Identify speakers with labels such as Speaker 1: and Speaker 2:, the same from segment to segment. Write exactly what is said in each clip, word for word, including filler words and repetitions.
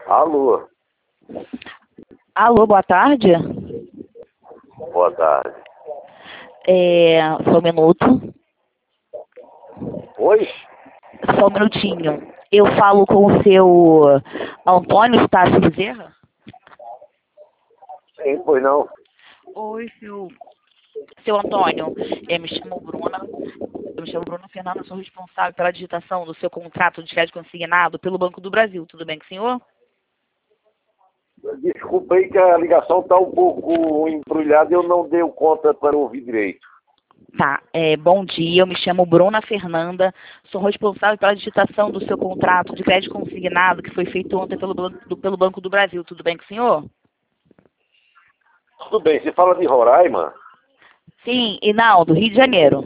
Speaker 1: Alô,
Speaker 2: Alô, boa tarde.
Speaker 1: boa tarde.
Speaker 2: É, só um minuto.
Speaker 1: Oi?
Speaker 2: Só um minutinho. Eu falo com o seu Antônio Estácio Bezerra?
Speaker 1: Sim, pois não.
Speaker 2: Oi, seu, seu Antônio. É, me chamo Bruna. Eu me chamo Bruna Fernanda, sou responsável pela digitação do seu contrato de crédito consignado pelo Banco do Brasil. Tudo bem com o senhor?
Speaker 1: Desculpa aí que a ligação está um pouco embrulhada e eu não dei conta para ouvir direito.
Speaker 2: Tá, é, bom dia, eu me chamo Bruna Fernanda, sou responsável pela digitação do seu contrato de crédito consignado que foi feito ontem pelo, Ban- do- pelo Banco do Brasil. Tudo bem com o senhor?
Speaker 1: Tudo bem, você fala de Roraima?
Speaker 2: Sim, e não, do Rio de Janeiro.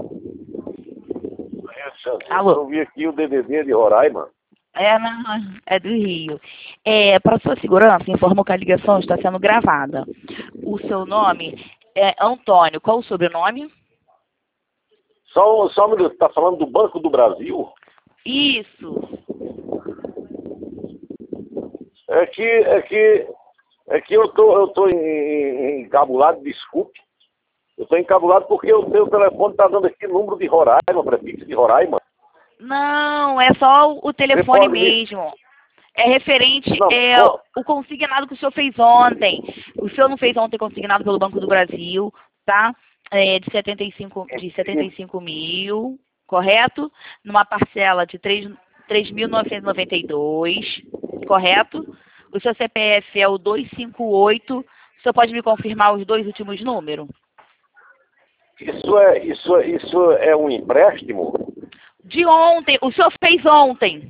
Speaker 1: Eu,
Speaker 2: Alô?
Speaker 1: eu vi aqui o D D D de Roraima.
Speaker 2: É, não, é do Rio. É, para sua segurança, informo que a ligação está sendo gravada. O seu nome é Antônio. Qual o sobrenome?
Speaker 1: Só, só um minuto, está falando do Banco do Brasil?
Speaker 2: Isso.
Speaker 1: É que, é que, é que eu tô, eu tô em- em- encabulado, desculpe. Eu estou encabulado porque o seu telefone está dando aqui número de Roraima, prefixo de Roraima.
Speaker 2: Não, é só o o telefone
Speaker 1: pode me-
Speaker 2: mesmo. É referente
Speaker 1: Não,
Speaker 2: é,
Speaker 1: co-
Speaker 2: o consignado que o senhor fez ontem. O senhor não fez ontem consignado pelo Banco do Brasil, tá? É, de setenta e cinco, de setenta e cinco mil, correto? Numa parcela de três mil novecentos e noventa e dois, correto? O seu C P F é o dois cinco oito. O senhor pode me confirmar os dois últimos números?
Speaker 1: Isso é, isso, é- isso é um empréstimo?
Speaker 2: De ontem, o senhor fez ontem.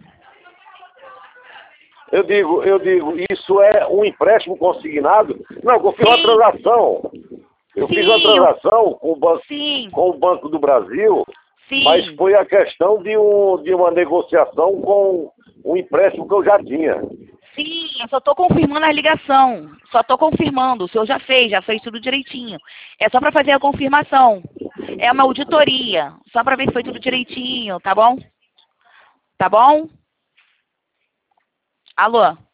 Speaker 1: Eu digo, eu digo, isso é um empréstimo consignado? Não, eu fiz uma
Speaker 2: Sim,
Speaker 1: transação. Eu fiz uma
Speaker 2: sim, o-
Speaker 1: transação com o Banco,
Speaker 2: sim,
Speaker 1: com o Banco do Brasil, mas
Speaker 2: sim.
Speaker 1: foi a questão de, um, de uma negociação com um empréstimo que eu já tinha.
Speaker 2: Sim, eu só estou confirmando a ligação. Só estou confirmando. O senhor já fez, já fez tudo direitinho. É só para fazer a confirmação. É uma auditoria. Só para ver se foi tudo direitinho, tá bom? Tá bom? Alô?